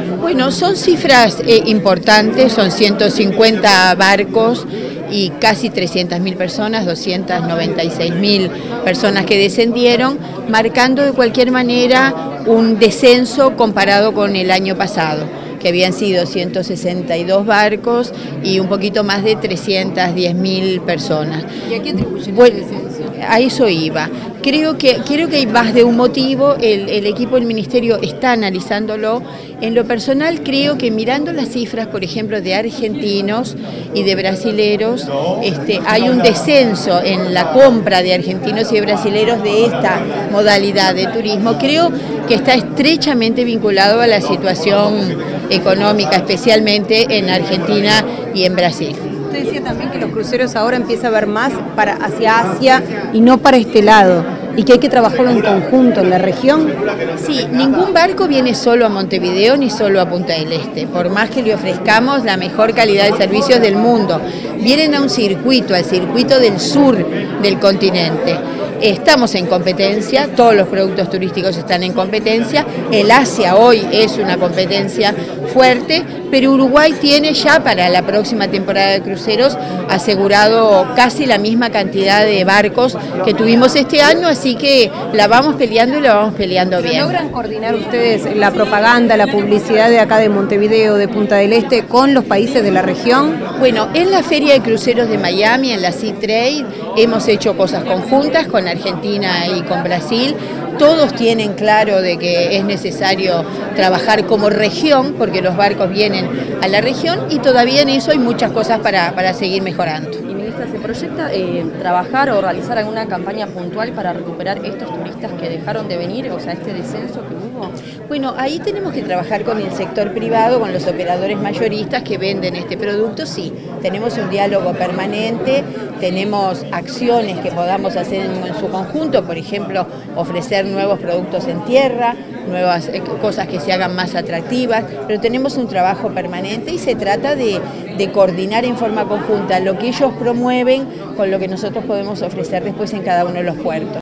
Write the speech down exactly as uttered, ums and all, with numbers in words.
Bueno, son cifras eh, importantes, son ciento cincuenta barcos y casi trescientas mil personas, doscientas noventa y seis mil personas que descendieron, marcando de cualquier manera un descenso comparado con el año pasado, que habían sido ciento sesenta y dos barcos y un poquito más de trescientas diez mil personas. ¿Y a qué atribuyen bueno, este descenso? A eso iba. Creo que, creo que hay más de un motivo, el, el equipo del Ministerio está analizándolo. En lo personal creo que mirando las cifras, por ejemplo, de argentinos y de brasileros, este, hay un descenso en la compra de argentinos y de brasileros de esta modalidad de turismo. Creo que está estrechamente vinculado a la situación económica, especialmente en Argentina y en Brasil. Usted decía también que los cruceros ahora empieza a ver más para hacia Asia y no para este lado, y que hay que trabajarlo en conjunto en la región. Sí, ningún barco viene solo a Montevideo ni solo a Punta del Este, por más que le ofrezcamos la mejor calidad de servicios del mundo. Vienen a un circuito, al circuito del sur del continente. Estamos en competencia, todos los productos turísticos están en competencia, el Asia hoy es una competencia fuerte, pero Uruguay tiene ya para la próxima temporada de cruceros asegurado casi la misma cantidad de barcos que tuvimos este año, así que la vamos peleando y la vamos peleando bien. ¿Logran coordinar ustedes la propaganda, la publicidad de acá de Montevideo, de Punta del Este, con los países de la región? Bueno, en la Feria de Cruceros de Miami, en la Sea Trade, hemos hecho cosas conjuntas con Argentina y con Brasil. Todos tienen claro de que es necesario trabajar como región, porque los barcos vienen a la región y todavía en eso hay muchas cosas para, para seguir mejorando. Y ministra, ¿se proyecta eh, trabajar o realizar alguna campaña puntual para recuperar estos turistas que dejaron de venir, o sea, este descenso que hubo? Bueno, ahí tenemos que trabajar con el sector privado, con los operadores mayoristas que venden este producto, sí. Tenemos un diálogo permanente, tenemos acciones que podamos hacer en, en su conjunto, por ejemplo, ofrecer nuevos productos en tierra, nuevas eh, cosas que se hagan más atractivas, pero tenemos un trabajo permanente y se trata de, de coordinar en forma conjunta lo que ellos promueven con lo que nosotros podemos ofrecer después en cada uno de los puertos.